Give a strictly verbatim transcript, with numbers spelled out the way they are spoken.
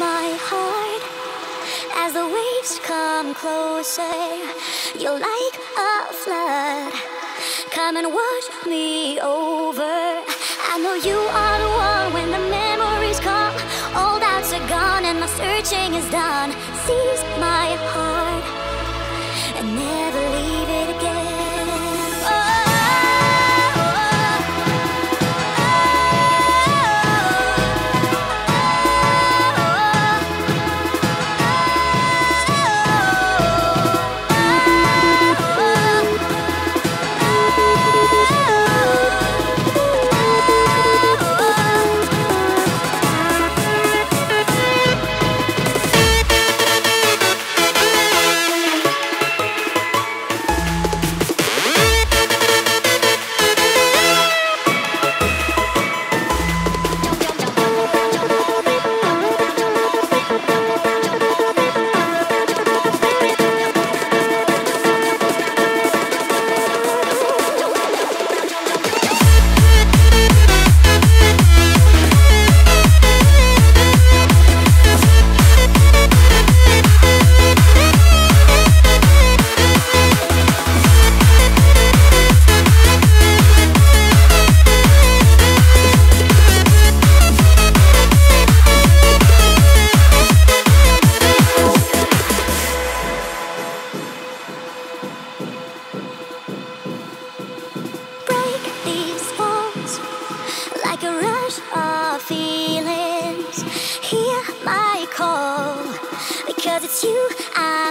my heart as the waves come closer. You're like a flood, come and wash me over. I know you are the one when the memories come. All doubts are gone and my searching is done. Seize my heart and never leave it again. Oh. Like a rush of feelings, hear my call, because it's you I